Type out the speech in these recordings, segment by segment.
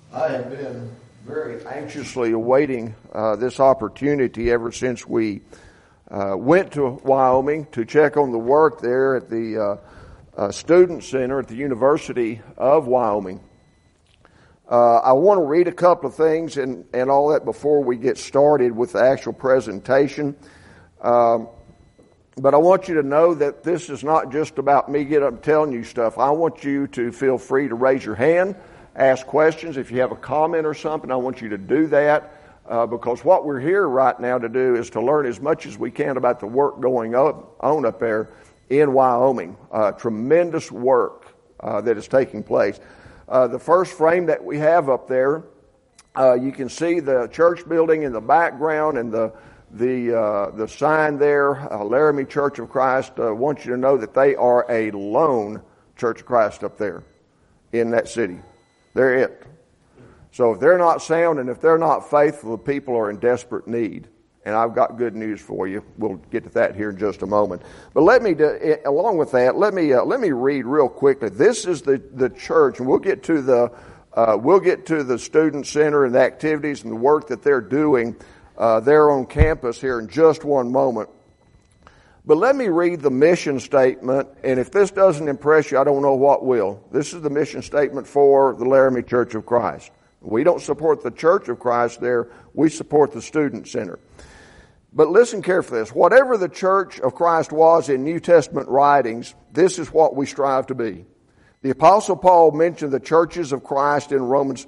I have been very anxiously awaiting this opportunity ever since we went to Wyoming to check on the work there at the Student Center at the University of Wyoming. I want to read a couple of things and all that before we get started with the actual presentation. But I want you to know that this is not just about me getting up and telling you stuff. I want you to feel free to raise your hand, ask questions. If you have a comment or something, I want you to do that because what we're here right now to do is to learn as much as we can about the work going on up there in Wyoming. Tremendous work that is taking place. The first frame that we have up there, you can see the church building in the background and the sign there, Laramie Church of Christ. I want you to know that they are a lone Church of Christ up there in that city. They're it. So if they're not sound and if they're not faithful, the people are in desperate need. And I've got good news for you. We'll get to that here in just a moment. But along with that, let me read real quickly. This is the church, and we'll get to the student center and the activities and the work that they're doing there on campus here in just one moment. But let me read the mission statement, and if this doesn't impress you, I don't know what will. This is the mission statement for the Laramie Church of Christ. We don't support the Church of Christ there. We support the Student Center. But listen carefully to this. Whatever the Church of Christ was in New Testament writings, this is what we strive to be. The Apostle Paul mentioned the churches of Christ in Romans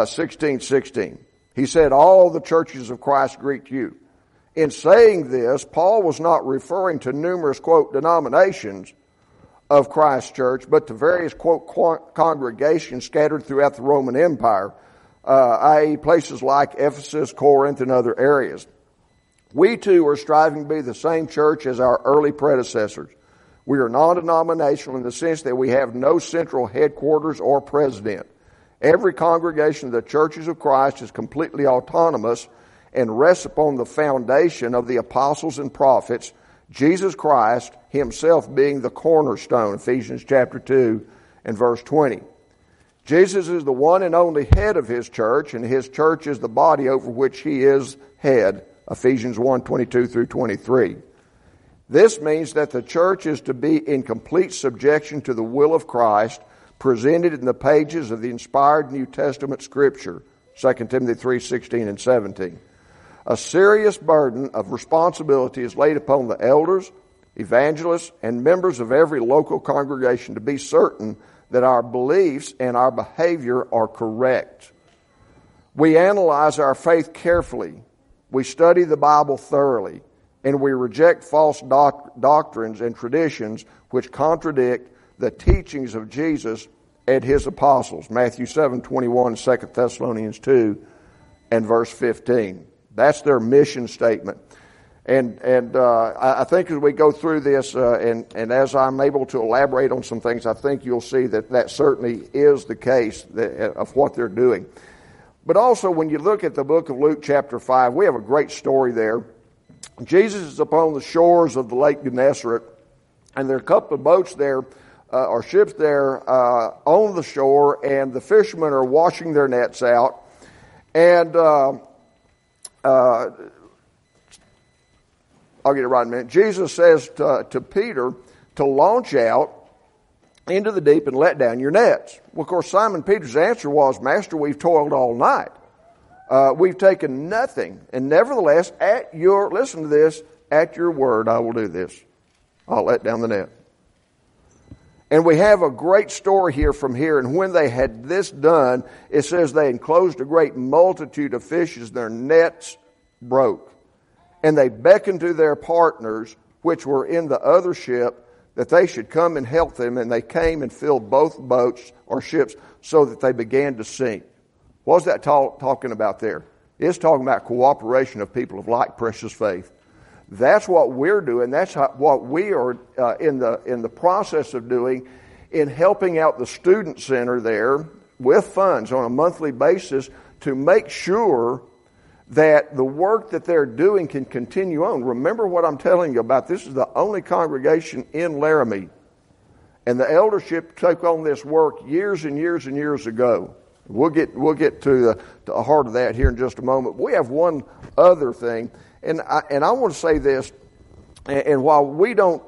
16:16. He said, all the churches of Christ greet you. In saying this, Paul was not referring to numerous, quote, denominations of Christ's church, but to various, quote, congregations scattered throughout the Roman Empire, i.e. places like Ephesus, Corinth, and other areas. We too are striving to be the same church as our early predecessors. We are non-denominational in the sense that we have no central headquarters or president. Every congregation of the churches of Christ is completely autonomous and rests upon the foundation of the apostles and prophets, Jesus Christ himself being the cornerstone, Ephesians chapter 2 and verse 20. Jesus is the one and only head of his church, and his church is the body over which he is head, Ephesians 1:22 through 23. This means that the church is to be in complete subjection to the will of Christ, presented in the pages of the inspired New Testament Scripture, 2 Timothy 3:16 and 17. A serious burden of responsibility is laid upon the elders, evangelists, and members of every local congregation to be certain that our beliefs and our behavior are correct. We analyze our faith carefully. We study the Bible thoroughly, and we reject false doctrines and traditions which contradict the teachings of Jesus and his apostles. Matthew 7:21, 2 Thessalonians 2, and verse 15. That's their mission statement. And I think as we go through this, and as I'm able to elaborate on some things, I think you'll see that certainly is the case of what they're doing. But also, when you look at the book of Luke chapter 5, we have a great story there. Jesus is upon the shores of the Lake Gennesaret, and there are a couple of boats there, or ships there on the shore, and the fishermen are washing their nets out. And I'll get it right in a minute. Jesus says to Peter to launch out into the deep and let down your nets. Well, of course, Simon Peter's answer was, Master, we've toiled all night. We've taken nothing. And nevertheless, listen to this, at your word I will do this. I'll let down the net. And we have a great story here from here. And when they had this done, it says they enclosed a great multitude of fishes. Their nets broke. And they beckoned to their partners, which were in the other ship, that they should come and help them. And they came and filled both boats or ships so that they began to sink. What's that talking about there? It's talking about cooperation of people of like precious faith. That's what we're doing. That's what we are in the process of doing in helping out the student center there with funds on a monthly basis to make sure that the work that they're doing can continue on. Remember what I'm telling you about. This is the only congregation in Laramie. And the eldership took on this work years and years and years ago. We'll get to the heart of that here in just a moment. We have one other thing, and I want to say this. And while we don't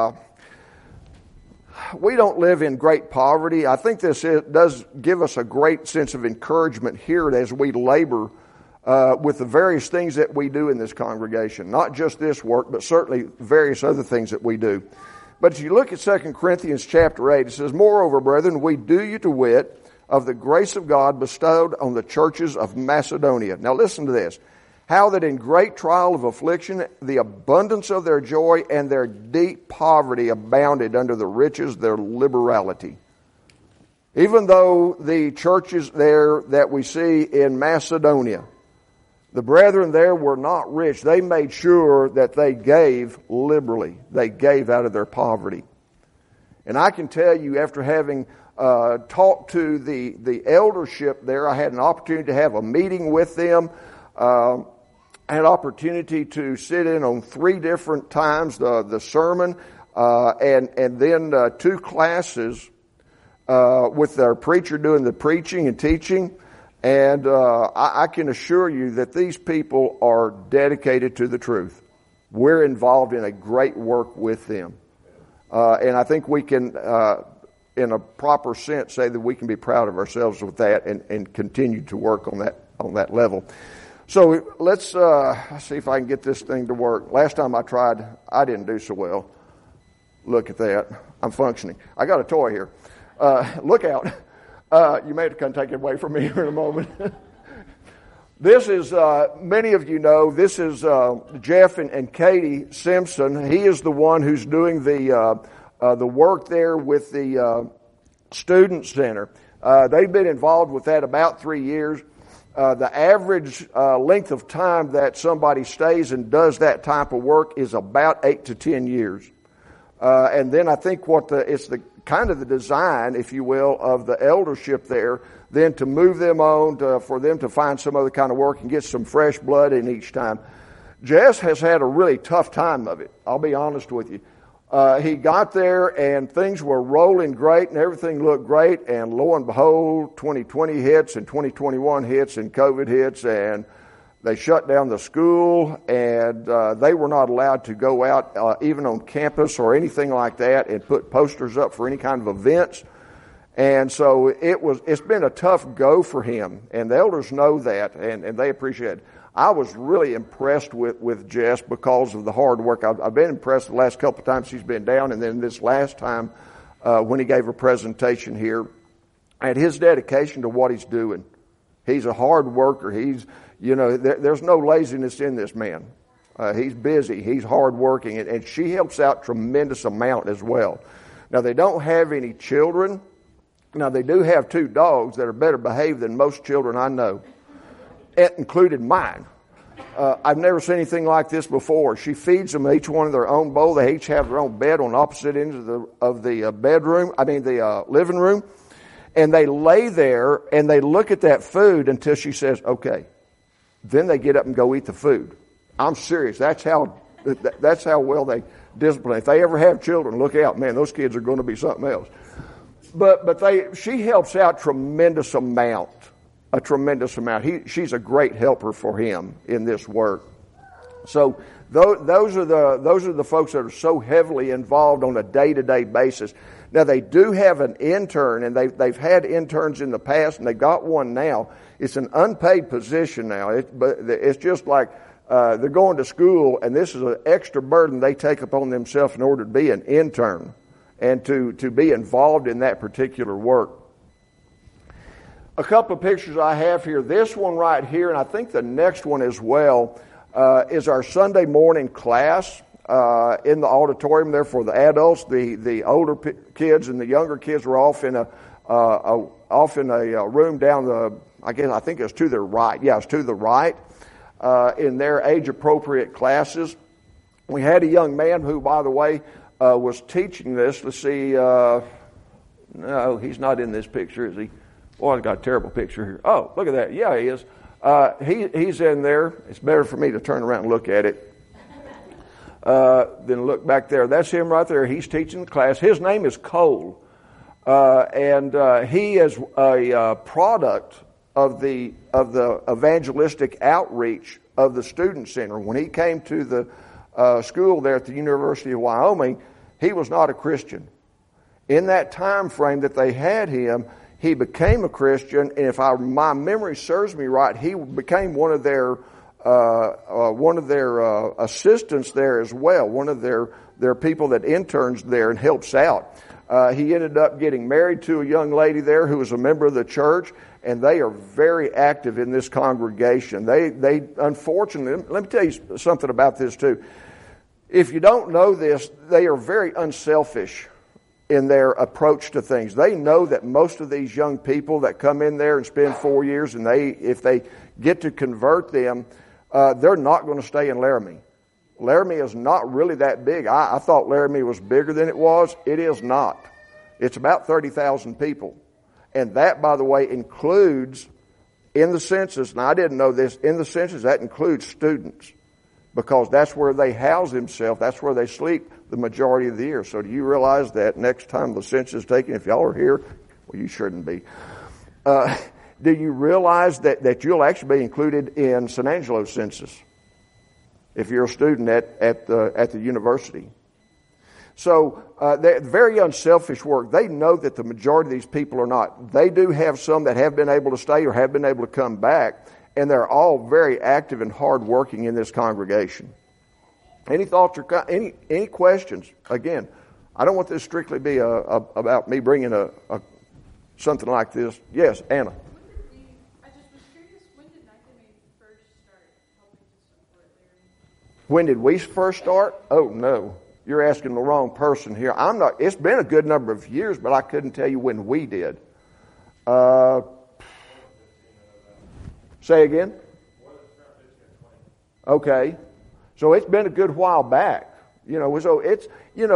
live in great poverty, I think does give us a great sense of encouragement here as we labor with the various things that we do in this congregation. Not just this work, but certainly various other things that we do. But if you look at 2 Corinthians chapter 8, it says, "Moreover, brethren, we do you to wit of the grace of God bestowed on the churches of Macedonia." Now listen to this. "How that in great trial of affliction, the abundance of their joy and their deep poverty abounded under the riches of their liberality." Even though the churches there that we see in Macedonia, the brethren there were not rich, they made sure that they gave liberally. They gave out of their poverty. And I can tell you, after having talked to the eldership there, I had an opportunity to have a meeting with them. I had opportunity to sit in on 3 different times the sermon, and then 2 classes with their preacher doing the preaching and teaching. And I can assure you that these people are dedicated to the truth. We're involved in a great work with them. And I think we can, in a proper sense, say that we can be proud of ourselves with that and continue to work on that level. So let's see if I can get this thing to work. Last time I tried, I didn't do so well. Look at that. I'm functioning. I got a toy here. Look out. You may have to come take it away from me here in a moment. This is, many of you know, this is Jeff and Katie Simpson. He is the one who's doing the work there with the Student Center. They've been involved with that about 3 years. The average length of time that somebody stays and does that type of work is about 8 to 10 years. And then I think it's the kind of the design, if you will, of the eldership there, then to move them on for them to find some other kind of work and get some fresh blood in each time. Jess has had a really tough time of it. I'll be honest with you. He got there and things were rolling great and everything looked great, and lo and behold, 2020 hits and 2021 hits and COVID hits, and they shut down the school, and they were not allowed to go out even on campus or anything like that and put posters up for any kind of events. And so it's been a tough go for him, and the elders know that, and they appreciate it. I was really impressed with Jess because of the hard work. I've been impressed the last couple of times he's been down, and then this last time when he gave a presentation here, at his dedication to what he's doing. He's a hard worker. There's no laziness in this man. He's busy. He's hard working, and she helps out tremendous amount as well. Now, they don't have any children. Now, they do have 2 dogs that are better behaved than most children I know, included mine. I've never seen anything like this before. She feeds them each one of their own bowl. They each have their own bed on opposite ends of the living room. And they lay there and they look at that food until she says, okay. Then they get up and go eat the food. I'm serious. That's how well they discipline. If they ever have children, look out, man, those kids are going to be something else. But she helps out a tremendous amount. She's a great helper for him in this work. So those are the folks that are so heavily involved on a day-to-day basis. Now, they do have an intern, and they've had interns in the past, and they've got one now. It's an unpaid position now, but it's just like they're going to school, and this is an extra burden they take upon themselves in order to be an intern and to be involved in that particular work. A couple of pictures I have here. This one right here, and I think the next one as well, is our Sunday morning class in the auditorium there for the adults. The older kids and the younger kids were off in a room down I think it's to the right. Yeah, it's to the right in their age-appropriate classes. We had a young man who, by the way, was teaching this. Let's see. No, he's not in this picture, is he? Boy, I've got a terrible picture here. Oh, look at that. Yeah, he is. He's in there. It's better for me to turn around and look at it than look back there. That's him right there. He's teaching the class. His name is Cole. and he is a product of the evangelistic outreach of the Student Center. When he came to the school there at the University of Wyoming, he was not a Christian. In that time frame that they had him, he became a Christian, and if my memory serves me right, he became one of their assistants there as well, one of their people that interns there and helps out. He ended up getting married to a young lady there who was a member of the church, and they are very active in this congregation. They unfortunately, let me tell you something about this too. If you don't know this, they are very unselfish in their approach to things. They know that most of these young people that come in there and spend 4 years, and if they get to convert them, they're not going to stay in Laramie. Laramie is not really that big. I thought Laramie was bigger than it was. It is not. It's about 30,000 people. And that, by the way, includes, in the census, and I didn't know this, in the census, that includes students. Because that's where they house themselves. That's where they sleep the majority of the year. So do you realize that next time the census is taken, if y'all are here, well, you shouldn't be. Do you realize that you'll actually be included in San Angelo's census if you're a student at the university? So they're very unselfish work. They know that the majority of these people are not. They do have some that have been able to stay or have been able to come back, and they're all very active and hard working in this congregation. Any thoughts or any questions? Again, I don't want this strictly be about me bringing something like this. Yes, Anna. I just was curious, when did NICA first start helping to support Laramie? When did we first start? Oh no, you're asking the wrong person here. I'm not. It's been a good number of years, but I couldn't tell you when we did. Say again? Okay. So it's been a good while back. So it's,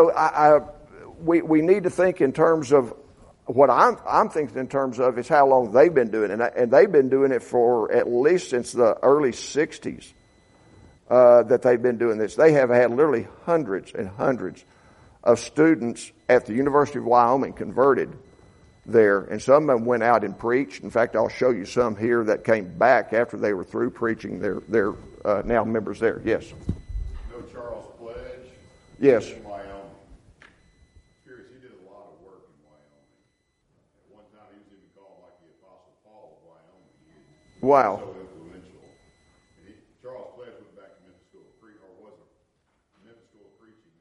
we need to think in terms of what I'm thinking in terms of is how long they've been doing it. And they've been doing it for at least since the early 60s that they've been doing this. They have had literally hundreds and hundreds of students at the University of Wyoming converted there, and some of them went out and preached. In fact, I'll show you some here that came back after they were through preaching. They're now members there. Yes. No, Charles Pledge. Yes. In Wyoming. Curious, he did a lot of work in Wyoming. At one time, he was even called like the Apostle Paul of Wyoming. Wow. So influential. And Charles Pledge went back to Memphis School of Preaching, or was a Memphis School of Preaching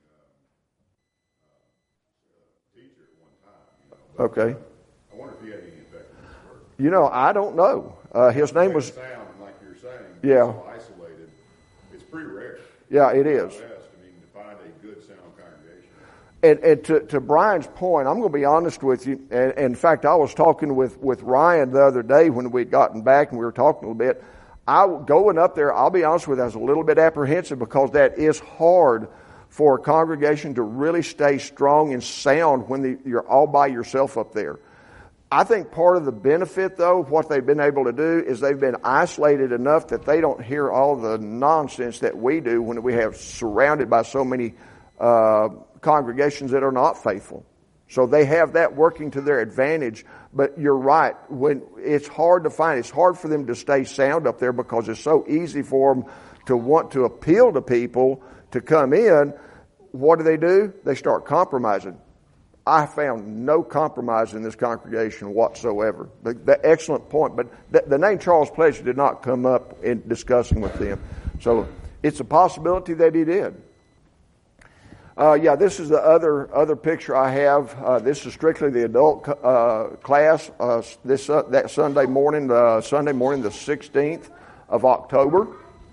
teacher at one time. Okay. I wonder if he had any effect on his work. I don't know. His name was. Sound, like you're saying. Yeah. So isolated. It's pretty rare. Yeah, it is. To find a good sound congregation. And to Brian's point, I'm going to be honest with you. And in fact, I was talking with Ryan the other day when we'd gotten back and we were talking a little bit. Going up there, I'll be honest with you, I was a little bit apprehensive because that is hard for a congregation to really stay strong and sound when you're all by yourself up there. I think part of the benefit, though, of what they've been able to do is they've been isolated enough that they don't hear all the nonsense that we do when we have surrounded by so many congregations that are not faithful. So they have that working to their advantage. But you're right, when it's hard to find, it's hard for them to stay sound up there because it's so easy for them to want to appeal to people to come in. What do? They start compromising. I found no compromise in this congregation whatsoever. The excellent point, but the name Charles Pledge did not come up in discussing with them. So it's a possibility that he did. This is the other picture I have. This is strictly the adult class. That Sunday morning, the 16th of October,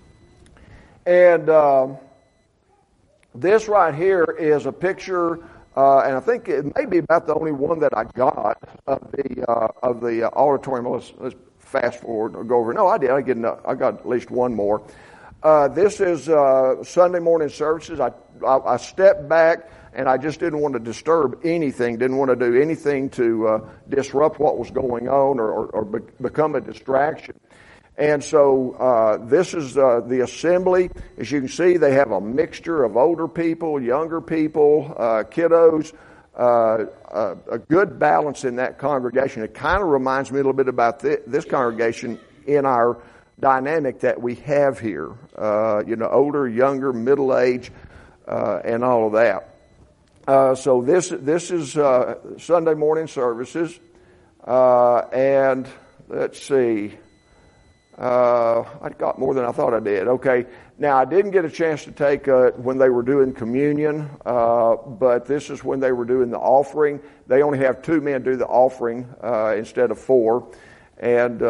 and this right here is a picture, and I think it may be about the only one that I got of the auditorium. Let's fast forward or go over. No, I did. I got at least one more. This is Sunday morning services. I stepped back and I just didn't want to disturb anything, didn't want to do anything to disrupt what was going on or become a distraction. And so this is the assembly. As you can see, they have a mixture of older people, younger people, kiddos. a good balance in that congregation. It kind of reminds me a little bit about this congregation in our dynamic that we have here. Older, younger, middle age, and all of that. So this is Sunday morning services, and let's see. I got more than I thought I did. Okay. Now, I didn't get a chance to take when they were doing communion, but this is when they were doing the offering. They only have 2 men do the offering instead of 4. And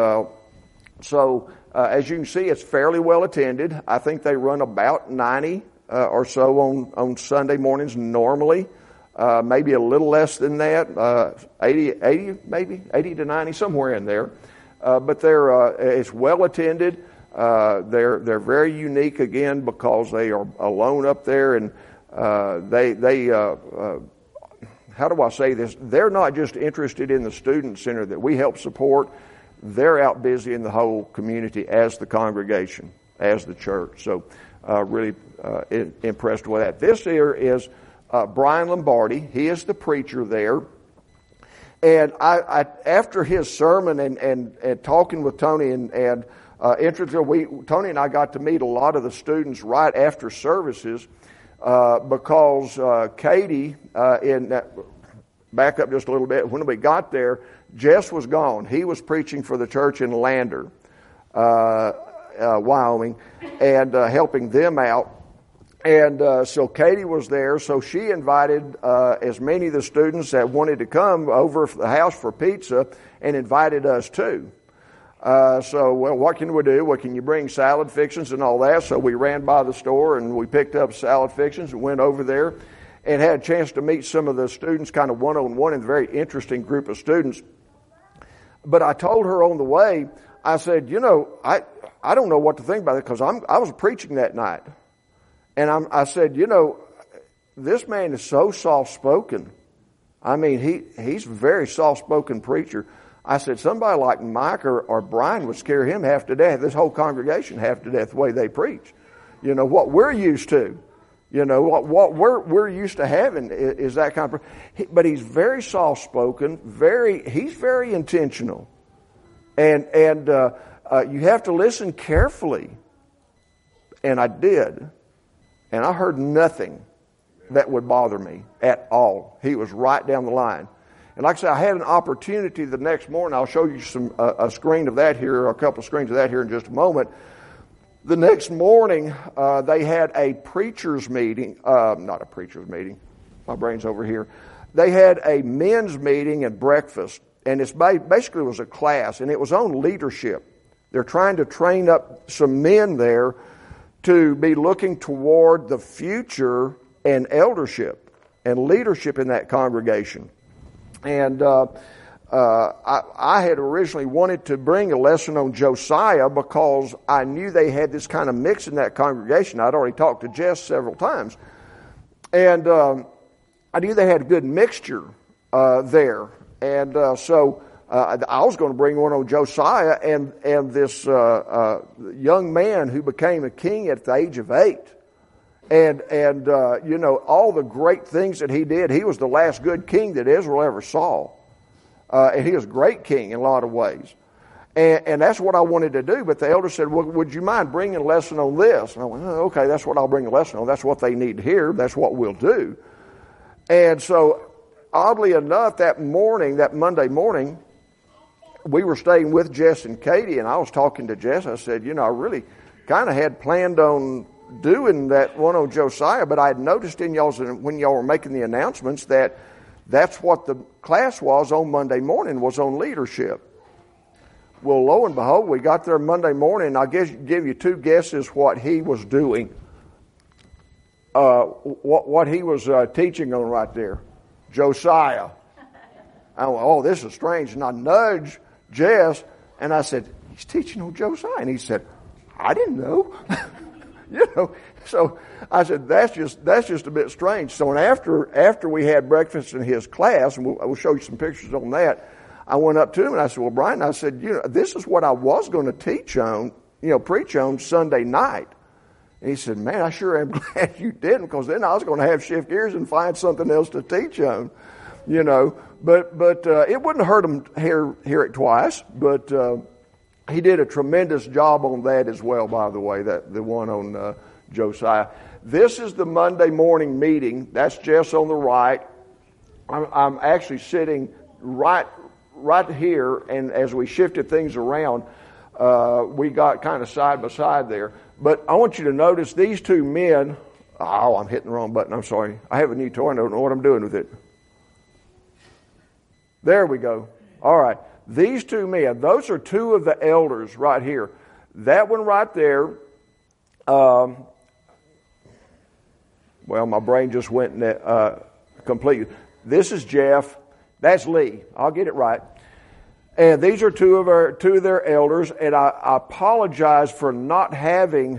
so, as you can see, it's fairly well attended. I think they run about 90 or so on Sunday mornings normally. Maybe a little less than that, 80 maybe, 80 to 90, somewhere in there. But it's well attended. They're very unique again because they are alone up there, and they how do I say this? They're not just interested in the student center that we help support. They're out busy in the whole community as the congregation, as the church. So really impressed with that. This here is Brian Lombardi. He is the preacher there. And I after his sermon and talking with Tony and Tony and I got to meet a lot of the students right after services because Katie, back up just a little bit, when we got there, Jess was gone. He was preaching for the church in Lander, Wyoming, and helping them out. And so Katie was there, so she invited as many of the students that wanted to come over to the house for pizza and invited us too. What can we do? Well, can you bring salad fixings and all that? So we ran by the store and we picked up salad fixings and went over there and had a chance to meet some of the students kind of one-on-one, and a very interesting group of students. But I told her on the way, I said, I don't know what to think about it because I was preaching that night. And I said, this man is so soft-spoken. I mean, he's a very soft-spoken preacher. I said, somebody like Mike or Brian would scare him half to death, this whole congregation half to death, the way they preach. What we're used to, what we're used to having is that kind of, but he's very soft-spoken, he's very intentional. And you have to listen carefully. And I did. And I heard nothing that would bother me at all. He was right down the line. And like I said, I had an opportunity the next morning. I'll show you a screen of that here, a couple of screens of that here in just a moment. The next morning, they had a preacher's meeting. Not a preacher's meeting. My brain's over here. They had a men's meeting and breakfast. And it basically was a class. And it was on leadership. They're trying to train up some men there to be looking toward the future and eldership and leadership in that congregation. And I had originally wanted to bring a lesson on Josiah because I knew they had this kind of mix in that congregation. I'd already talked to Jess several times. And I knew they had a good mixture there. And so I was going to bring one on Josiah and this young man who became a king at the age of 8. And all the great things that he did. He was the last good king that Israel ever saw. And he was a great king in a lot of ways. And that's what I wanted to do. But the elder said, well, would you mind bringing a lesson on this? And I went, oh, okay, that's what I'll bring a lesson on. That's what they need to hear. That's what we'll do. And so, oddly enough, that Monday morning, we were staying with Jess and Katie, and I was talking to Jess. I said, I really kind of had planned on doing that one on Josiah, but I had noticed when y'all were making the announcements that's what the class was on Monday morning, was on leadership. Well, lo and behold, we got there Monday morning, and I'll give you 2 guesses what he was doing, what he was teaching on right there. Josiah. I went, oh, this is strange. And I nudged Jess, and I said, he's teaching on Josiah. And he said, I didn't know. So I said, that's just a bit strange. So after we had breakfast in his class, and we'll show you some pictures on that, I went up to him and I said, well, Brian, I said, this is what I was going to preach on Sunday night. And he said, man, I sure am glad you didn't, because then I was going to have to shift gears and find something else to teach on. you know. But it wouldn't hurt him to hear it twice. But he did a tremendous job on that as well, by the way, the one on Josiah. This is the Monday morning meeting. That's Jess on the right. I'm actually sitting right here, and as we shifted things around, we got kind of side by side there. But I want you to notice these two men. Oh, I'm hitting the wrong button. I'm sorry. I have a new toy. I don't know what I'm doing with it. There we go. All right. These two men, those are two of the elders right here. That one right there, well, my brain just went completely. This is Jeff. That's Lee. I'll get it right. And these are two of their elders, and I apologize for not having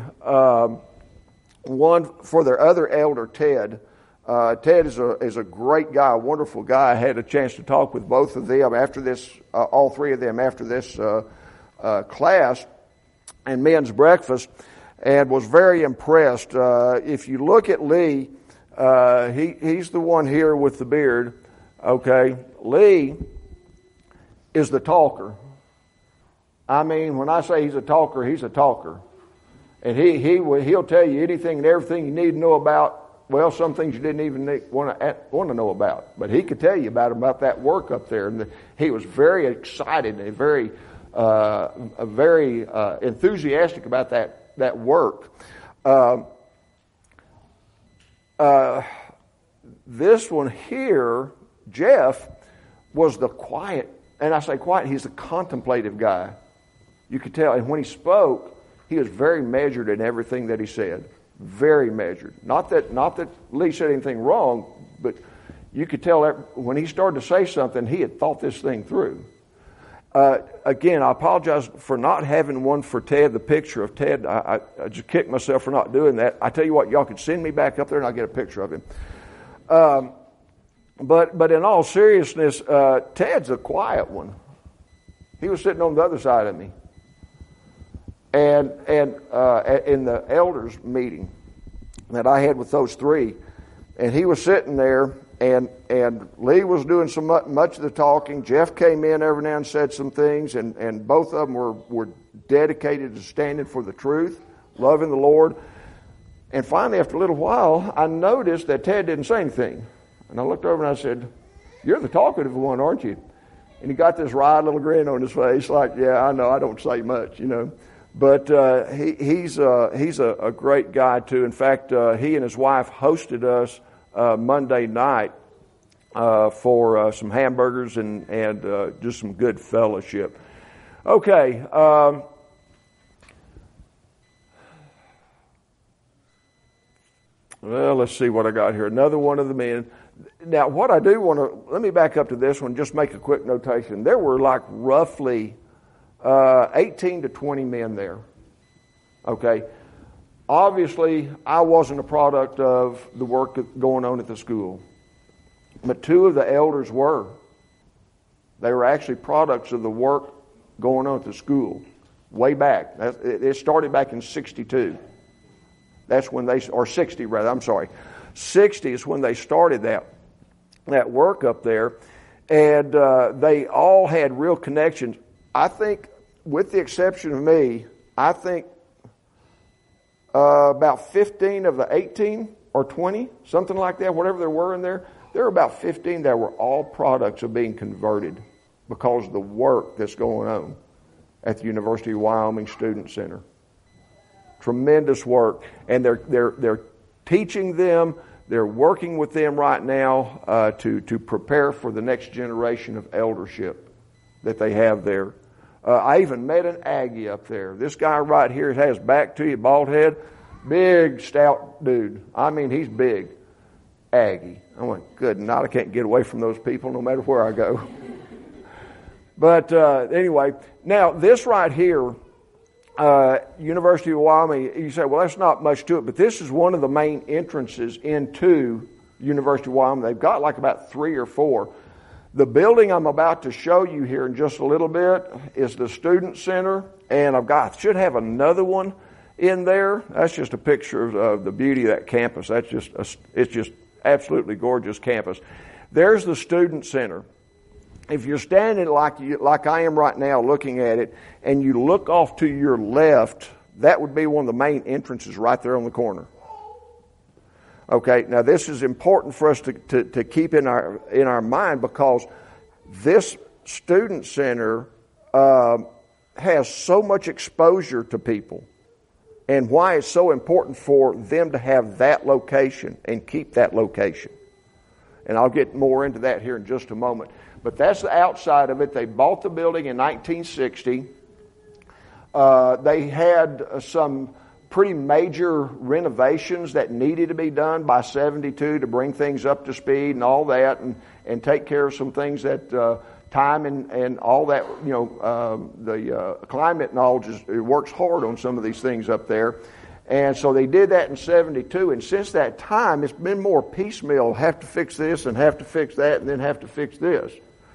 one for their other elder, Ted. Ted is a great guy, a wonderful guy. I had a chance to talk with both of them after this, all three of them after this class and men's breakfast, and was very impressed. If you look at Lee, he's the one here with the beard. Okay, Lee is the talker. I mean, when I say he's a talker, he's a talker. And he'll tell you anything and everything you need to know about. Well, some things you didn't even want to know about. But he could tell you about that work up there. And he was very excited and very enthusiastic about that work. This one here, Jeff, was the quiet. And I say quiet, he's a contemplative guy. You could tell. And when he spoke, he was very measured in everything that he said. Very measured. Not that Lee said anything wrong, but you could tell that when he started to say something, he had thought this thing through. Again, I apologize for not having one for Ted, the picture of Ted. I just kicked myself for not doing that. I tell you what, y'all could send me back up there and I'll get a picture of him. But in all seriousness, Ted's a quiet one. He was sitting on the other side of me. And in the elders meeting that I had with those three, and he was sitting there, and Lee was doing much of the talking. Jeff came in every now and said some things, and both of them were dedicated to standing for the truth, loving the Lord. And finally, after a little while, I noticed that Ted didn't say anything. And I looked over and I said, "You're the talkative one, aren't you?" And he got this wry little grin on his face, like, "Yeah, I know, I don't say much, you know." But he's a great guy too. In fact, he and his wife hosted us Monday night for some hamburgers and just some good fellowship. Okay. Well, let's see what I got here. Another one of the men. Now, what I do want to, let me back up to this one, just make a quick notation. There were like roughly 18 to 20 men there. Okay. Obviously, I wasn't a product of the work going on at the school. But two of the elders were. They were actually products of the work going on at the school. Way back. It started back in 62. That's when or 60 rather, I'm sorry. 60 is when they started that work up there. And they all had real connections. I think, with the exception of me, I think about 15 of the 18 or 20, something like that, whatever there were in there, there were about 15 that were all products of being converted because of the work that's going on at the University of Wyoming Student Center. Tremendous work. And they're teaching them, they're working with them right now to prepare for the next generation of eldership that they have there. I even met an Aggie up there. This guy right here has back to you, bald head, big, stout dude. I mean, he's big. Aggie. I went, good night, I can't get away from those people no matter where I go. But anyway, now this right here, University of Wyoming, you say, well, that's not much to it, but this is one of the main entrances into University of Wyoming. They've got like about 3 or 4. The building I'm about to show you here in just a little bit is the Student Center, and should have another one in there. That's just a picture of the beauty of that campus. It's just absolutely gorgeous campus. There's the student center. If you're standing like I am right now looking at it, and you look off to your left, that would be one of the main entrances right there on the corner. Okay, now this is important for us to keep in our mind, because this student center has so much exposure to people, and why it's so important for them to have that location and keep that location. And I'll get more into that here in just a moment. But that's the outside of it. They bought the building in 1960. They had some pretty major renovations that needed to be done by 72 to bring things up to speed and all that, and take care of some things that time and all that, the climate and all it works hard on some of these things up there. And so they did that in 72, and since that time it's been more piecemeal, have to fix this and have to fix that and then have to fix this.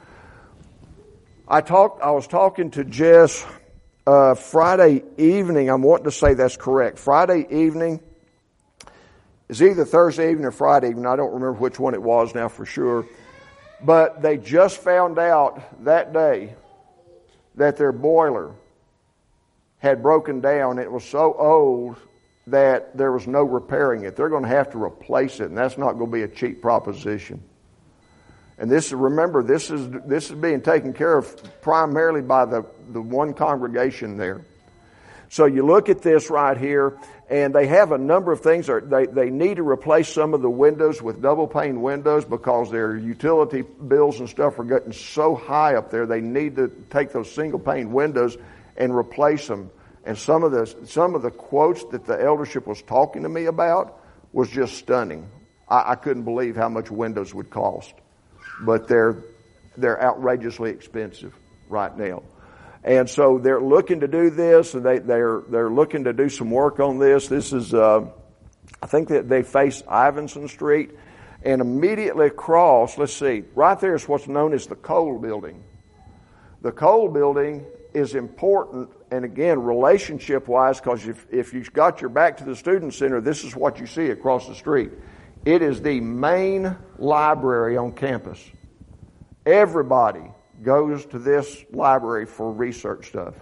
I was talking to Jess Friday evening. I'm wanting to say that's correct. Friday evening. It's either Thursday evening or Friday evening. I don't remember which one it was now for sure. But they just found out that day that their boiler had broken down. It was so old that there was no repairing it. They're going to have to replace it, and that's not going to be a cheap proposition. And remember, this is being taken care of primarily by the one congregation there. So you look at this right here, and they have a number of things. They need to replace some of the windows with double pane windows, because their utility bills and stuff are getting so high up there. They need to take those single pane windows and replace them. And some of the quotes that the eldership was talking to me about was just stunning. I couldn't believe how much windows would cost. But they're outrageously expensive right now. And so they're looking to do this, and they're looking to do some work on this. This is, I think that they face Ivinson Street, and immediately across, let's see, right there is what's known as the Cole Building. The Cole Building is important, and again, relationship-wise, because if you've got your back to the student center, this is what you see across the street. It is the main library on campus. Everybody goes to this library for research stuff.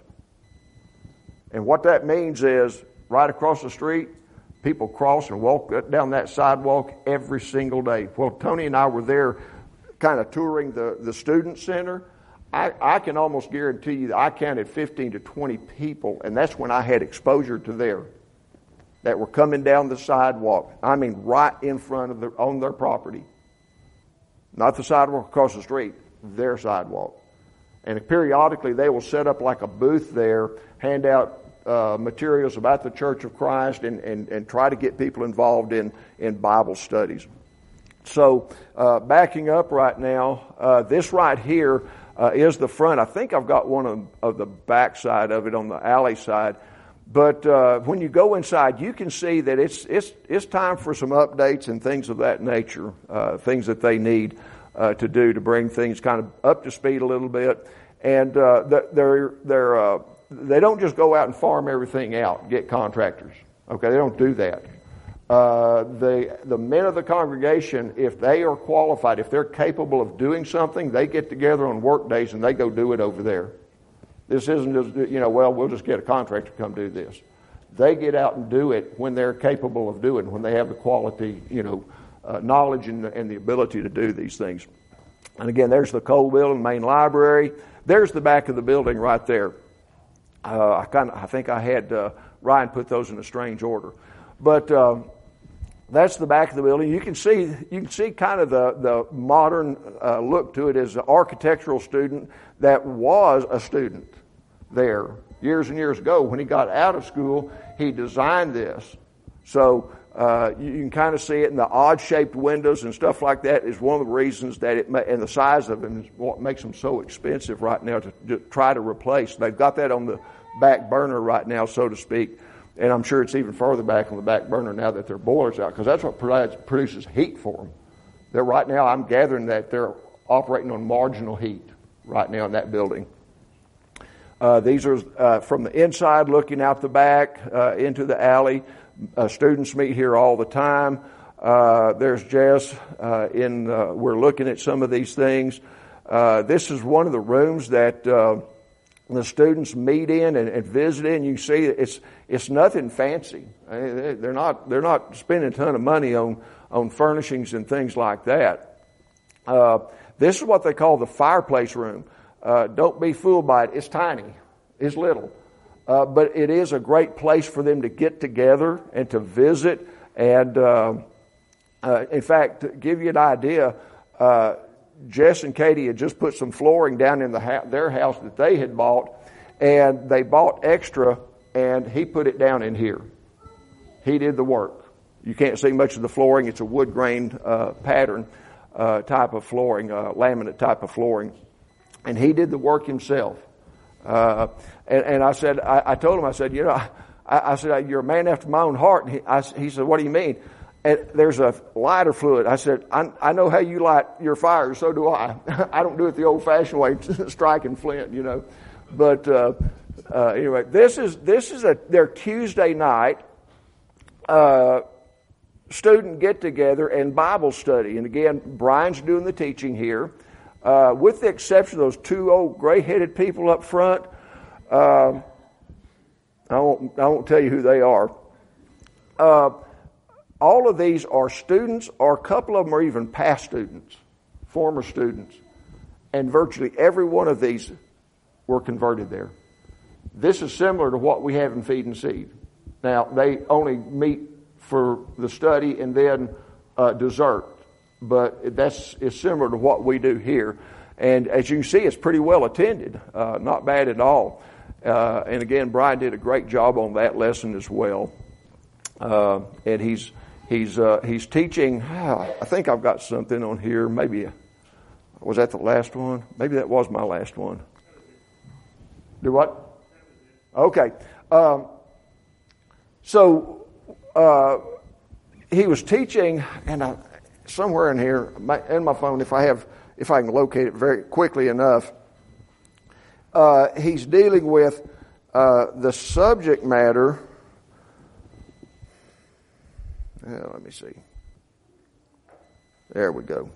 And what that means is, right across the street, people cross and walk down that sidewalk every single day. Well, Tony and I were there kind of touring the student center. I can almost guarantee you that I counted 15 to 20 people, and that's when I had exposure to there, that were coming down the sidewalk. I mean, right in front of on their property. Not the sidewalk across the street, their sidewalk. And periodically they will set up like a booth there, hand out materials about the Church of Christ, and try to get people involved in Bible studies. So backing up right now, this right here is the front. I think I've got one of the back side of it on the alley side. But when you go inside, you can see that it's time for some updates and things of that nature, things that they need to do to bring things kind of up to speed a little bit. And they don't just go out and farm everything out, get contractors. Okay, they don't do that. The men of the congregation, if they are qualified, if they're capable of doing something, they get together on work days and they go do it over there. This isn't just, we'll just get a contractor to come do this. They get out and do it when they're capable of doing it, when they have the quality, knowledge and the ability to do these things. And again, there's the Cole Building, main library. There's the back of the building right there. I think I had Ryan put those in a strange order. But that's the back of the building. You can see kind of the modern look to it as an architectural student that was a student there years and years ago. When he got out of school, he designed this. So you can kind of see it in the odd-shaped windows and stuff like that is one of the reasons that and the size of them is what makes them so expensive right now to try to replace. They've got that on the back burner right now, so to speak. And I'm sure it's even further back on the back burner now that their boiler's out, because that's what produces heat for them. Right now, I'm gathering that they're operating on marginal heat right now in that building. These are from the inside looking out the back into the alley. Students meet here all the time. There's Jess. We're looking at some of these things. This is one of the rooms that the students meet in and visit in. You see, it's nothing fancy. They're not spending a ton of money on furnishings and things like that. This is what they call the fireplace room. Don't be fooled by it. It's tiny. It's little. But it is a great place for them to get together and to visit. And in fact, to give you an idea, Jess and Katie had just put some flooring down in their house that they had bought, and they bought extra, and he put it down in here. He did the work. You can't see much of the flooring. It's a wood grain pattern type of flooring, laminate type of flooring, and he did the work himself. And I told him, I said, I said, you're a man after my own heart. And he said, what do you mean? And there's a lighter fluid. I said, I know how you light your fires, so do I. I don't do it the old-fashioned way, striking flint, But anyway, this is their Tuesday night student get-together and Bible study. And again, Brian's doing the teaching here. With the exception of those two old gray-headed people up front, I won't tell you who they are. All of these are students, or a couple of them are even past students, former students. And virtually every one of these were converted there. This is similar to what we have in Feed and Seed. Now, they only meet for the study and then dessert. But it's similar to what we do here. And as you can see, it's pretty well attended. Not bad at all. And again, Brian did a great job on that lesson as well. And he's teaching. I think I've got something on here. Maybe was that the last one? Maybe that was my last one. Do what? Okay. So he was teaching, and somewhere in here, in my phone, if I can locate it very quickly enough, he's dealing with the subject matter. Let me see. There we go.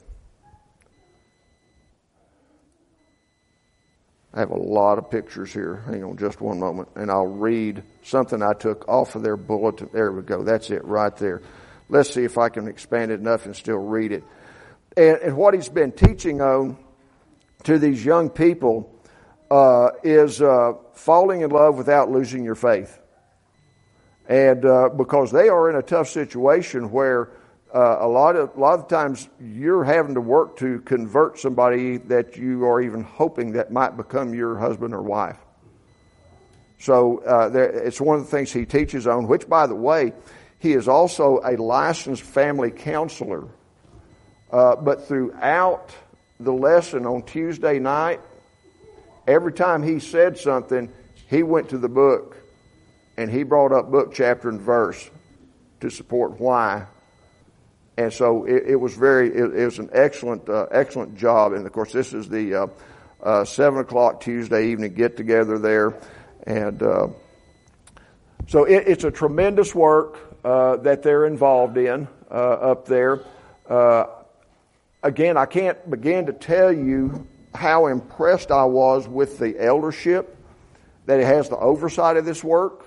I have a lot of pictures here. Hang on just one moment, and I'll read something I took off of their bulletin. There we go. That's it right there. Let's see if I can expand it enough and still read it. And what he's been teaching on to these young people is falling in love without losing your faith. And because they are in a tough situation where a lot of times you're having to work to convert somebody that you are even hoping that might become your husband or wife. So it's one of the things he teaches on, which, by the way, he is also a licensed family counselor. But throughout the lesson on Tuesday night, every time he said something, he went to the book and he brought up book, chapter, and verse to support why. And so it was an excellent job. And of course, this is the 7:00 Tuesday evening get together there, and so it's a tremendous work that they're involved in up there. Again, I can't begin to tell you how impressed I was with the eldership that has the oversight of this work.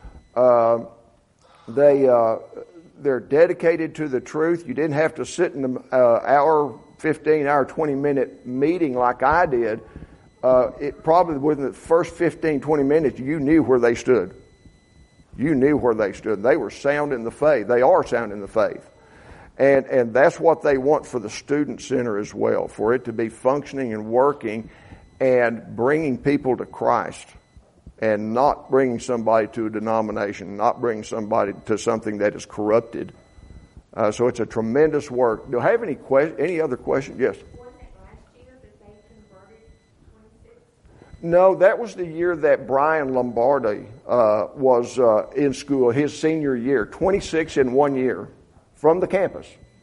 They're dedicated to the truth. You didn't have to sit in an hour 20-minute meeting like I did. It probably within the first 15-20 minutes, you knew where they stood. You knew where they stood. They were sound in the faith. They are sound in the faith. And that's what they want for the student center as well, for it to be functioning and working and bringing people to Christ and not bringing somebody to a denomination, not bringing somebody to something that is corrupted. So it's a tremendous work. Do I have any other questions? Yes. Wasn't it last year that they converted 26? No, that was the year that Brian Lombardi was in school, his senior year, 26 in 1 year. From the campus.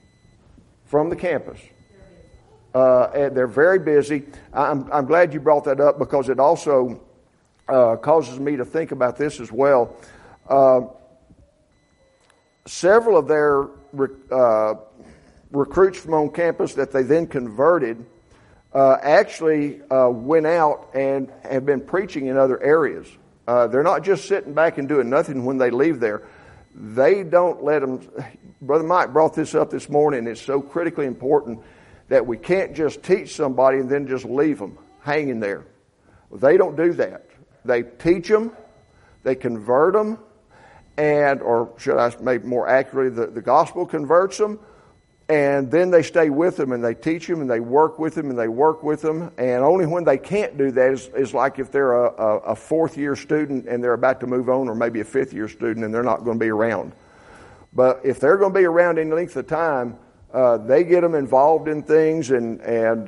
And they're very busy. I'm glad you brought that up because it also causes me to think about this as well. several of their recruits from on campus that they then converted actually went out and have been preaching in other areas. They're not just sitting back and doing nothing when they leave there. They don't let them. Brother Mike brought this up this morning. It's so critically important that we can't just teach somebody and then just leave them hanging there. They don't do that. They teach them, they convert them, and, or should I maybe more accurately, the gospel converts them, and then they stay with them and they teach them and they work with them and they work with them. And only when they can't do that is like if they're a fourth-year student and they're about to move on, or maybe a fifth-year student and they're not going to be around. But if they're going to be around any length of time, they get them involved in things and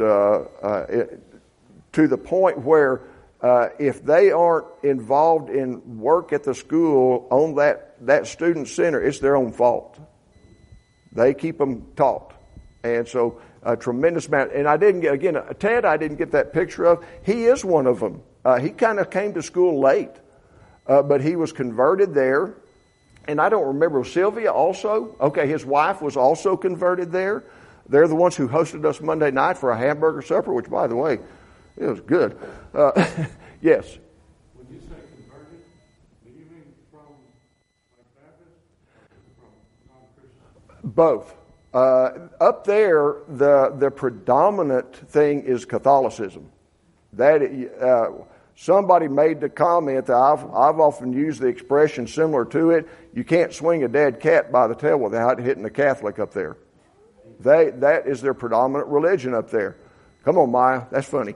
to the point where if they aren't involved in work at the school on that student center, it's their own fault. They keep them taught. And so a tremendous amount. And I didn't get, again, Ted, I didn't get that picture of. He is one of them. He kind of came to school late, but he was converted there. And I don't remember, Sylvia also? Okay, his wife was also converted there. They're the ones who hosted us Monday night for a hamburger supper, which, by the way, it was good. Yes. When you say converted, do you mean from like Baptist or from non-Christian? Both. Up there, the predominant thing is Catholicism. That somebody made the comment that I've often used the expression similar to it. You can't swing a dead cat by the tail without hitting a Catholic up there. That is their predominant religion up there. Come on, Maya, that's funny.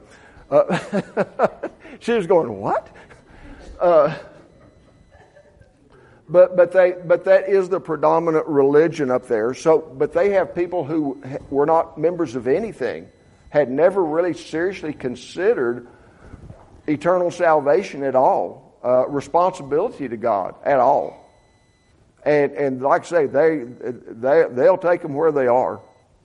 She was going, what? But that is the predominant religion up there. So, but they have people who were not members of anything, had never really seriously considered eternal salvation at all, responsibility to God at all. And like I say, they'll take them where they are,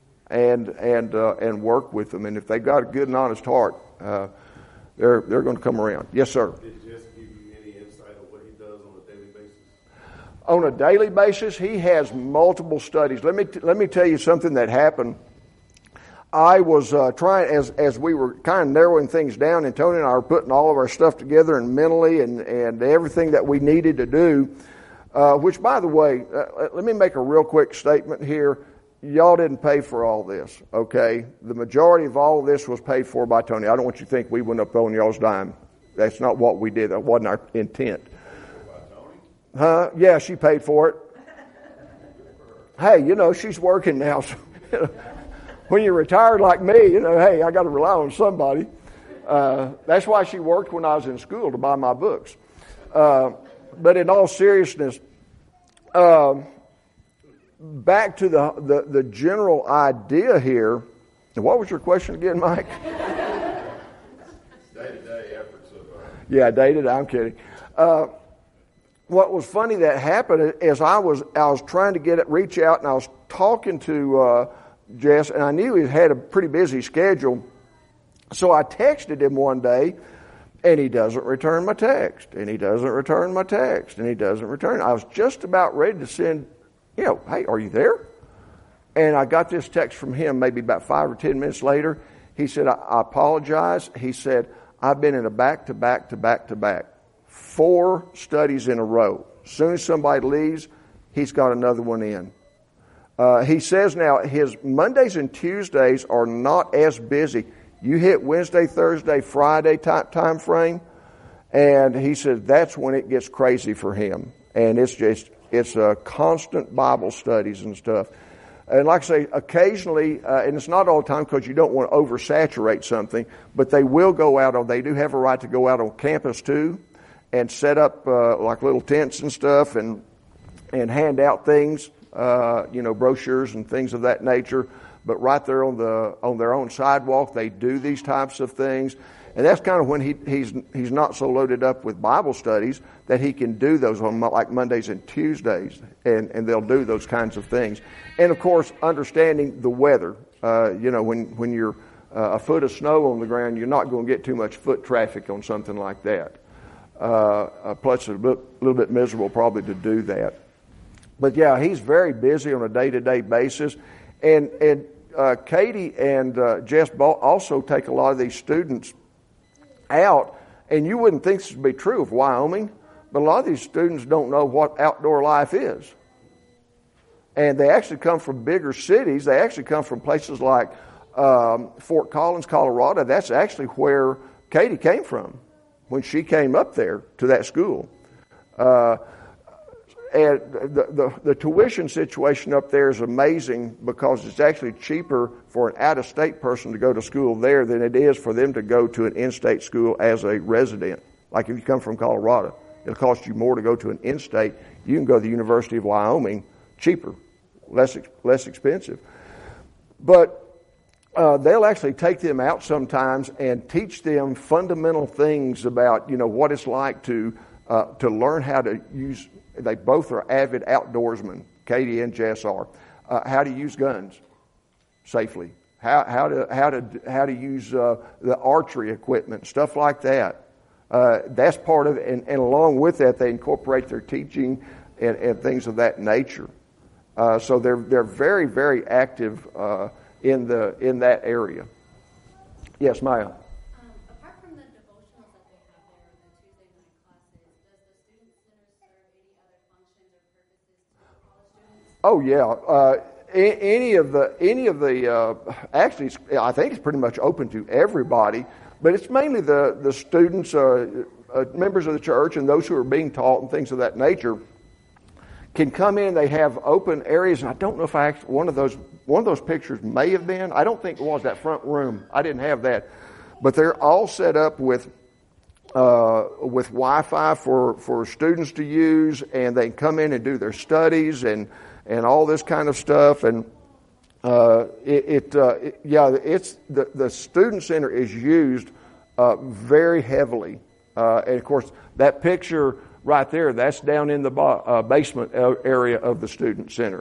and work with them. And if they've got a good and honest heart, they're going to come around. Yes, sir. Did Jess give you any insight on what he does on a daily basis? On a daily basis, he has multiple studies. Let me tell you something that happened. I was trying, as we were kind of narrowing things down, and Tony and I were putting all of our stuff together and mentally and everything that we needed to do, which, by the way, let me make a real quick statement here. Y'all didn't pay for all this, okay? The majority of all of this was paid for by Tony. I don't want you to think we went up on y'all's dime. That's not what we did. That wasn't our intent. Huh? Yeah, she paid for it. Hey, she's working now. So, when you're retired like me, hey, I got to rely on somebody. That's why she worked when I was in school, to buy my books. But in all seriousness, back to the general idea here. And what was your question again, Mike? Day-to-day efforts of... Yeah, day-to-day. I'm kidding. What was funny that happened is I was trying to reach out, and I was talking to Jess, and I knew he had a pretty busy schedule. So I texted him one day, and he doesn't return my text, and he doesn't return my text, and he doesn't return. I was just about ready to send, hey, are you there? And I got this text from him maybe about 5 or 10 minutes later. He said, I apologize. He said, I've been in a back-to-back 4 studies in a row. As soon as somebody leaves, he's got another one in. He says now his Mondays and Tuesdays are not as busy. You hit Wednesday, Thursday, Friday time frame, and he said that's when it gets crazy for him. And it's constant Bible studies and stuff. And like I say, occasionally, and it's not all the time because you don't want to oversaturate something, but they will go out they do have a right to go out on campus too and set up like little tents and stuff and hand out things, brochures and things of that nature. But right there on their own sidewalk, they do these types of things. And that's kind of when he's not so loaded up with Bible studies that he can do those on like Mondays and Tuesdays, and they'll do those kinds of things. And of course, understanding the weather. When you're a foot of snow on the ground, you're not going to get too much foot traffic on something like that. Plus, it's a little bit miserable probably to do that. But yeah, he's very busy on a day-to-day basis. And Katie and Jess also take a lot of these students out. And you wouldn't think this would be true of Wyoming, but a lot of these students don't know what outdoor life is. And they actually come from bigger cities. They actually come from places like Fort Collins, Colorado. That's actually where Katie came from when she came up there to that school. And the tuition situation up there is amazing because it's actually cheaper for an out-of-state person to go to school there than it is for them to go to an in-state school as a resident. Like if you come from Colorado, it'll cost you more to go to an in-state. You can go to the University of Wyoming cheaper, less expensive. But they'll actually take them out sometimes and teach them fundamental things about, what it's like to learn how to use. They both are avid outdoorsmen. Katie and Jess are. How to use guns safely. How to use the archery equipment, stuff like that. That's part of it, and along with that, they incorporate their teaching and things of that nature. So they're very, very active in that area. Yes, Maya. Apart from the devotionals that they have there, the Tuesday night classes, does the Student Center serve any other functions or purposes to the college students? Oh yeah. Any of the actually, I think it's pretty much open to everybody, but it's mainly the students, members of the church, and those who are being taught and things of that nature can come in. They have open areas, and I don't know if one of those pictures may have been. I don't think it was that front room. I didn't have that, but they're all set up with Wi-Fi for students to use, and they can come in and do their studies and all this kind of stuff. And it's the student center is used very heavily, and of course that picture right there, that's down in the basement area of the student center.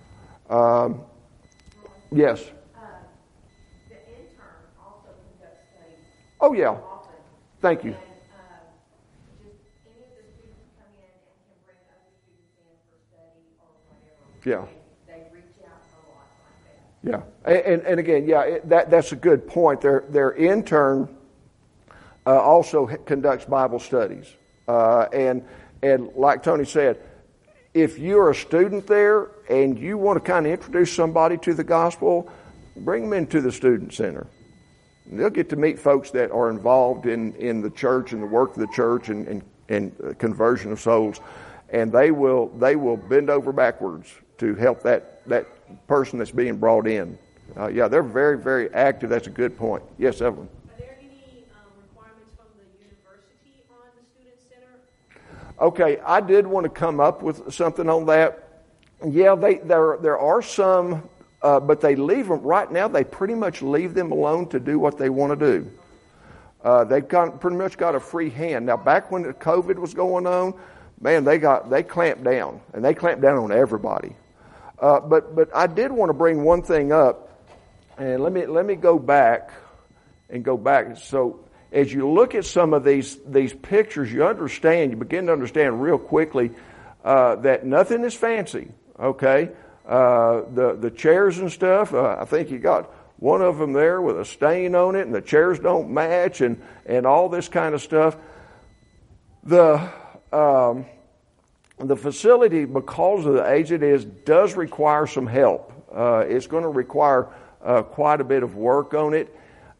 Yes. The intern also conducts studies. Oh yeah. Often. Thank you. And just any of the students come in and can bring other students in for study or whatever. Yeah. And they reach out a lot like that. Yeah, and again, that's a good point. Their intern also conducts Bible studies, and like Tony said, if you're a student there and you want to kind of introduce somebody to the gospel, bring them into the student center. They'll get to meet folks that are involved in the church and the work of the church and conversion of souls, and they will bend over backwards to help that person that's being brought in. They're very, very active. That's a good point. Yes, Evelyn. Are there any requirements from the university on the Student Center? Okay, I did want to come up with something on that. Yeah, there are some, but they leave them right now. They pretty much leave them alone to do what they want to do. They've pretty much got a free hand. Now, back when the COVID was going on, man, they clamped down, and they clamped down on everybody. But I did want to bring one thing up, and let me go back. So as you look at some of these pictures, you begin to understand real quickly that nothing is fancy. Okay, the chairs and stuff. I think you got one of them there with a stain on it, and the chairs don't match, and all this kind of stuff. The facility, because of the age it is, does require some help. It's going to require quite a bit of work on it.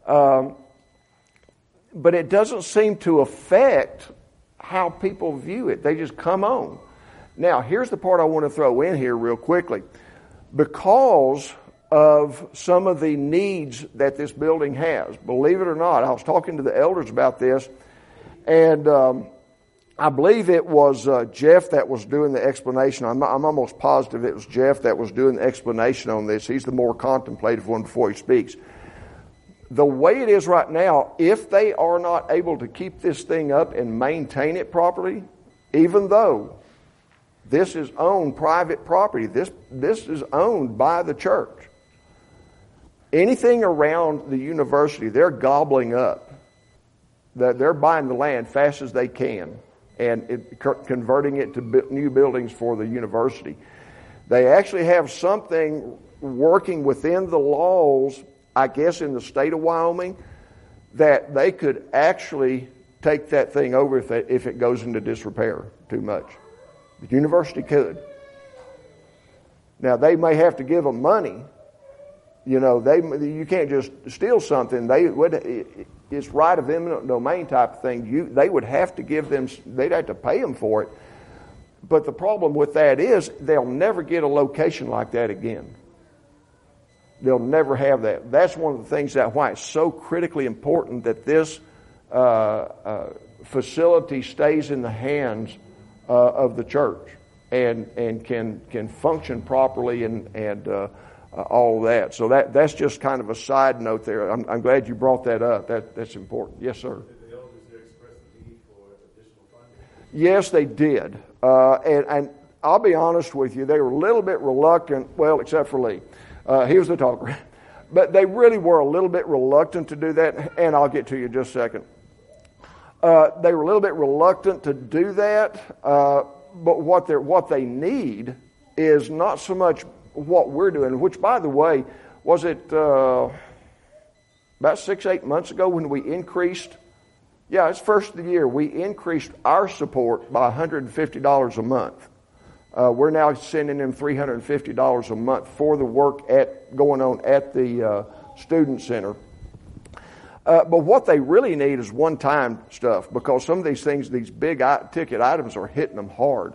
But it doesn't seem to affect how people view it. They just come on. Now, here's the part I want to throw in here real quickly. Because of some of the needs that this building has, believe it or not, I was talking to the elders about this, and I believe it was Jeff that was doing the explanation. I'm almost positive it was Jeff that was doing the explanation on this. He's the more contemplative one before he speaks. The way it is right now, if they are not able to keep this thing up and maintain it properly, even though this is owned private property, this is owned by the church, anything around the university, they're gobbling up. They're buying the land fast as they can and converting it to new buildings for the university. They actually have something working within the laws, I guess, in the state of Wyoming, that they could actually take that thing over if it goes into disrepair too much. The university could. Now, they may have to give them money. You know, you can't just steal something. It's right of eminent domain type of thing. They would have to give them, they'd have to pay them for it. But the problem with that is they'll never get a location like that again. They'll never have that. That's one of the things why it's so critically important that this facility stays in the hands of the church and can function properly and all of that. So that's just kind of a side note there. I'm glad you brought that up. That's important. Yes, sir. Did the elders express the need for additional funding? Yes, they did. And I'll be honest with you, they were a little bit reluctant, well, except for Lee. He was the talker. But they really were a little bit reluctant to do that, and I'll get to you in just a second. They were a little bit reluctant to do that, but what they need is not so much what we're doing, which, by the way, was it about 6-8 months ago when we increased? Yeah, it's first of the year. We increased our support by $150 a month. We're now sending them $350 a month for the work going on at the student center. But what they really need is one-time stuff, because some of these things, these big ticket items, are hitting them hard.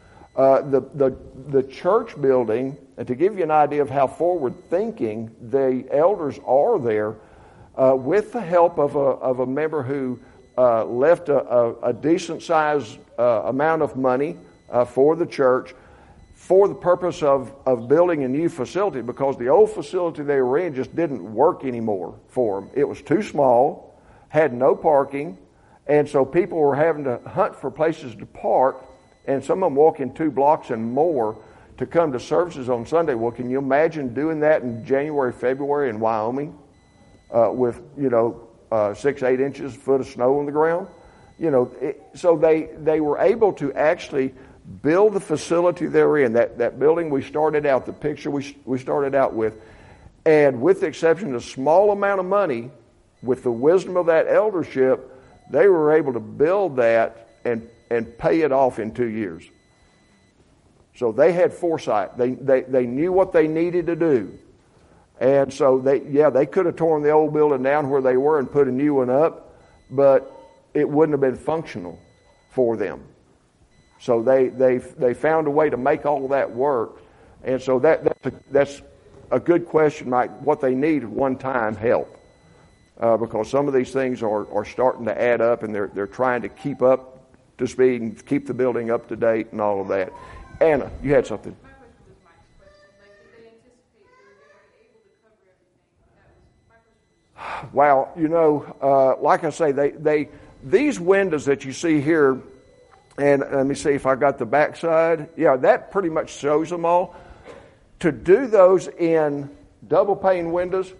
The church building, and to give you an idea of how forward-thinking the elders are there, with the help of a member who left a decent-sized amount of money for the church for the purpose of building a new facility, because the old facility they were in just didn't work anymore for them. It was too small, had no parking, and so people were having to hunt for places to park, and some of them walking 2 blocks and more to come to services on Sunday. Well, can you imagine doing that in January, February in Wyoming with 6-8 inches, foot of snow on the ground? So they were able to actually build the facility they're in. That building we started out, the picture we started out with, and with the exception of a small amount of money, with the wisdom of that eldership, they were able to build that and pay it off in 2 years. So they had foresight. They knew what they needed to do. And so they could have torn the old building down where they were and put a new one up, but it wouldn't have been functional for them. So they found a way to make all of that work. And so that's a good question, Mike. What they need one-time help. Because some of these things are starting to add up, and they're trying to keep up to speed and keep the building up to date and all of that. Anna, you had something. My question was Mike's question. Like, did they anticipate they were able to cover everything? That was my question. Wow, like I say, these windows that you see here, and let me see if I got the backside. Yeah, that pretty much shows them all. To do those in double pane windows,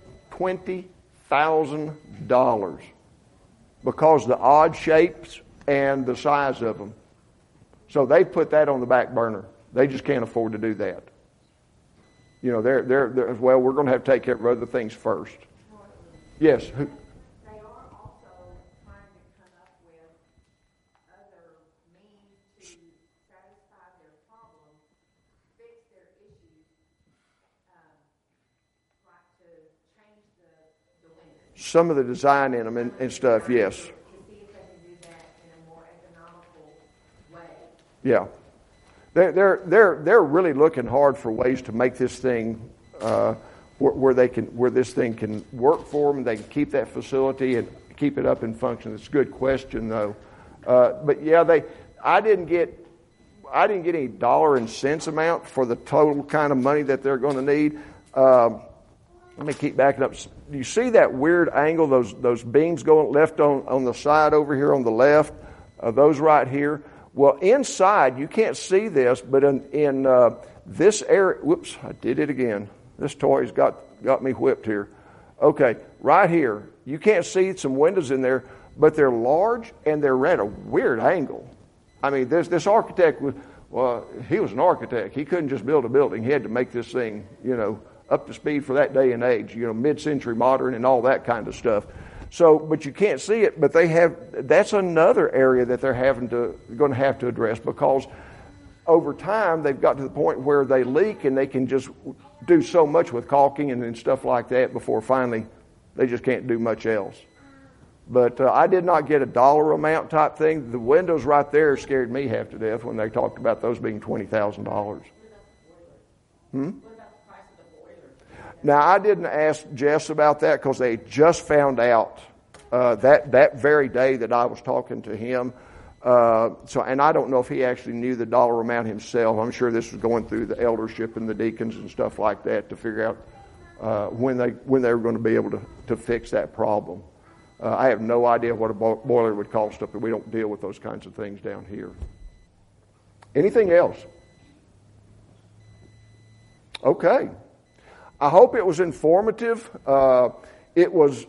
$20,000, because the odd shapes and the size of them. So they put that on the back burner. They just can't afford to do that. They're we're going to have to take care of other things first. Yes. They are also trying to come up with other means to satisfy their problem, fix their issues, like to change the windows. Some of the design in them and stuff, yes. To see if they can do that in a more economical way. Yeah. They're really looking hard for ways to make this thing where this thing can work for them. They can keep that facility and keep it up and function. It's a good question though. But yeah, I didn't get any dollar and cents amount for the total kind of money that they're going to need. Let me keep backing up. Do you see that weird angle? Those beams going left on the side over here on the left. Those right here. Well, inside, you can't see this, but in this area, whoops, I did it again. This toy's got me whipped here. Okay, right here, you can't see some windows in there, but they're large and they're at a weird angle. I mean, this architect Well, he was an architect. He couldn't just build a building. He had to make this thing, up to speed for that day and age, mid-century modern and all that kind of stuff. So, but you can't see it, but that's another area that they're going to have to address, because over time they've got to the point where they leak and they can just do so much with caulking and stuff like that before finally they just can't do much else. But I did not get a dollar amount type thing. The windows right there scared me half to death when they talked about those being $20,000. What about the price of the boiler? Now, I didn't ask Jess about that because they just found out that very day that I was talking to him. And I don't know if he actually knew the dollar amount himself. I'm sure this was going through the eldership and the deacons and stuff like that to figure out when they were going to be able to fix that problem. I have no idea what a boiler would cost up there. We don't deal with those kinds of things down here. Anything else? Okay. I hope it was informative. It was.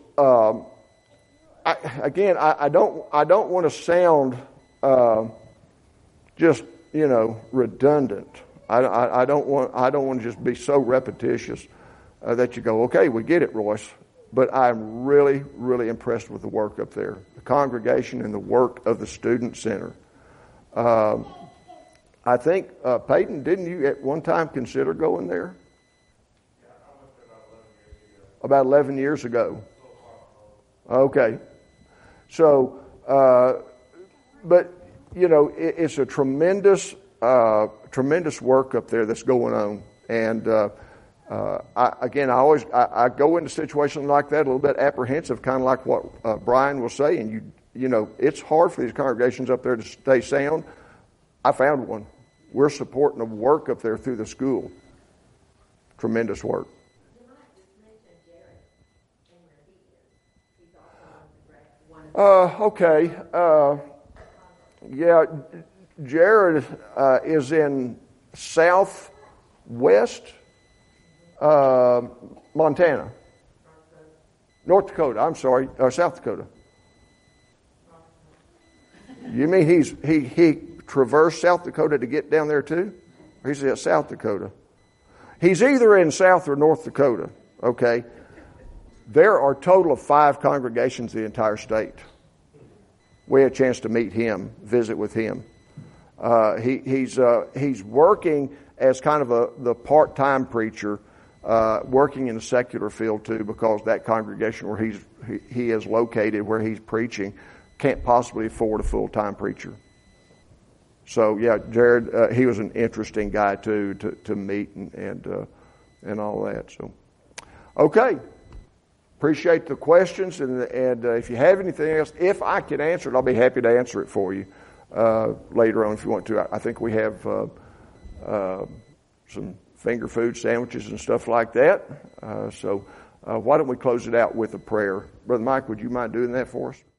I don't want to sound just redundant. I don't want to just be so repetitious that you go, okay, we get it, Royce. But I'm really, really impressed with the work up there, the congregation and the work of the Student Center. I think, Peyton, didn't you at one time consider going there? Yeah, I went there about 11 years ago. About 11 years ago. Okay. So, but, it's a tremendous work up there that's going on. And, I go into situations like that a little bit apprehensive, kind of like what Brian was saying. It's hard for these congregations up there to stay sound. I found one. We're supporting the work up there through the school. Tremendous work. You might just mention Jared and where he is. He's also one of the Okay. Jared is in southwest Montana. North Dakota. I'm sorry, South Dakota. You mean he traversed South Dakota to get down there too? Or he's at South Dakota. He's either in South or North Dakota. Okay. There are a total of 5 congregations in the entire state. We had a chance to meet him, visit with him. He's working as kind of the part-time preacher, working in the secular field too, because that congregation where he is located, where he's preaching, can't possibly afford a full-time preacher. So Jared, he was an interesting guy too to meet and all that. So, okay. Appreciate the questions, and if you have anything else, if I can answer it, I'll be happy to answer it for you later on if you want to. I think we have some finger food sandwiches and stuff like that. So why don't we close it out with a prayer? Brother Mike, would you mind doing that for us?